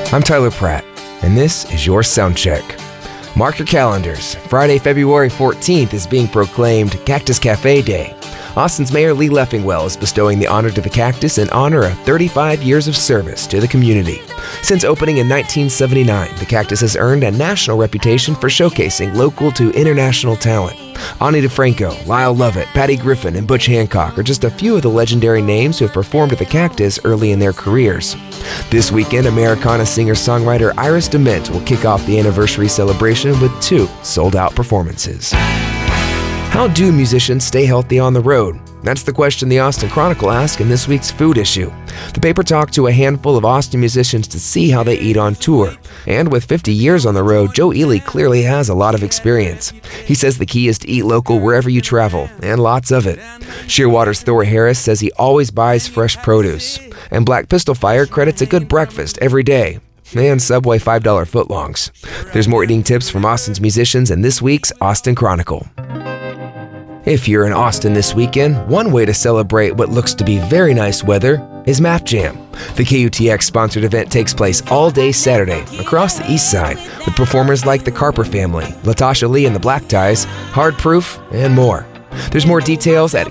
I'm Tyler Pratt, and this is your Sound Check. Mark your calendars. Friday, February 14th is being proclaimed Cactus Cafe Day. Austin's Mayor Lee Leffingwell is bestowing the honor to the Cactus in honor of 35 years of service to the community. Since opening in 1979, the Cactus has earned a national reputation for showcasing local to international talent. Ani DeFranco, Lyle Lovett, Patty Griffin, and Butch Hancock are just a few of the legendary names who have performed at the Cactus early in their careers. This weekend, Americana singer-songwriter Iris DeMent will kick off the anniversary celebration with 2 sold-out performances. How do musicians stay healthy on the road? That's the question the Austin Chronicle asked in this week's Food Issue. The paper talked to a handful of Austin musicians to see how they eat on tour. And with 50 years on the road, Joe Ely clearly has a lot of experience. He says the key is to eat local wherever you travel, and lots of it. Shearwater's Thor Harris says he always buys fresh produce. And Black Pistol Fire credits a good breakfast every day. And Subway $5 footlongs. There's more eating tips from Austin's musicians in this week's Austin Chronicle. If you're in Austin this weekend, one way to celebrate what looks to be very nice weather is Map Jam. The KUTX-sponsored event takes place all day Saturday across the east side with performers like the Carper Family, Latasha Lee and the Black Ties, Hard Proof, and more. There's more details at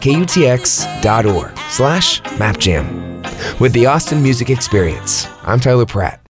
KUTX.org/mapjam. With the Austin Music Experience, I'm Tyler Pratt.